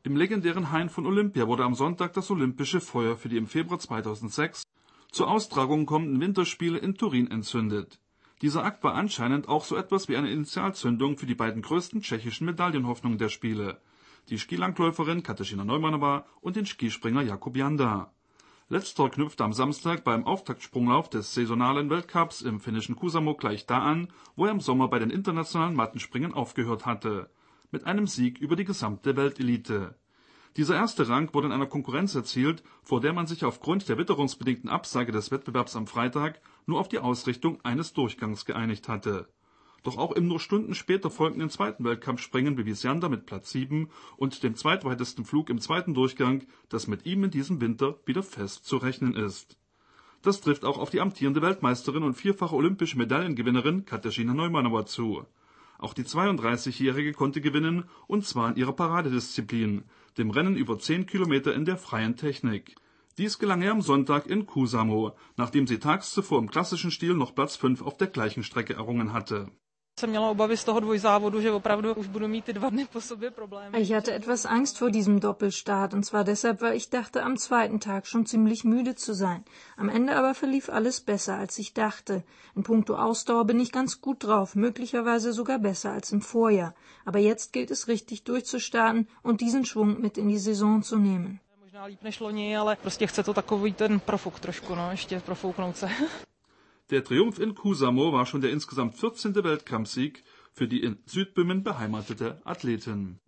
Im legendären Hain von Olympia wurde am Sonntag das olympische Feuer für die im Februar 2006 zur Austragung kommenden Winterspiele in Turin entzündet. Dieser Akt war anscheinend auch so etwas wie eine Initialzündung für die beiden größten tschechischen Medaillenhoffnungen der Spiele, die Skilangläuferin Kateřina Neumannová und den Skispringer Jakub Janda. Letzterer knüpfte am Samstag beim Auftaktsprunglauf des saisonalen Weltcups im finnischen Kuusamo gleich da an, wo er im Sommer bei den internationalen Mattenspringen aufgehört hatte, mit einem Sieg über die gesamte Weltelite. Dieser erste Rang wurde in einer Konkurrenz erzielt, vor der man sich aufgrund der witterungsbedingten Absage des Wettbewerbs am Freitag nur auf die Ausrichtung eines Durchgangs geeinigt hatte. Doch auch im nur Stunden später folgenden zweiten Weltcup-Springen bewies Janda mit Platz 7 und dem zweitweitesten Flug im zweiten Durchgang, dass mit ihm in diesem Winter wieder fest zu rechnen ist. Das trifft auch auf die amtierende Weltmeisterin und vierfache olympische Medaillengewinnerin Kateřina Neumannová zu. Auch die 32-Jährige konnte gewinnen, und zwar in ihrer Paradedisziplin, dem Rennen über 10 Kilometer in der freien Technik. Dies gelang ihr am Sonntag in Kuusamo, nachdem sie tags zuvor im klassischen Stil noch Platz 5 auf der gleichen Strecke errungen hatte. Ich hatte etwas Angst vor diesem Doppelstart, und zwar deshalb, weil ich dachte, am zweiten Tag schon ziemlich müde zu sein. Am Ende aber verlief alles besser, als ich dachte. In puncto Ausdauer bin ich ganz gut drauf, möglicherweise sogar besser als im Vorjahr. Aber jetzt gilt es richtig durchzustarten und diesen Schwung mit in die Saison zu nehmen. Der Triumph in Kuusamo war schon der insgesamt 14. Weltcupsieg für die in Südböhmen beheimatete Athletin.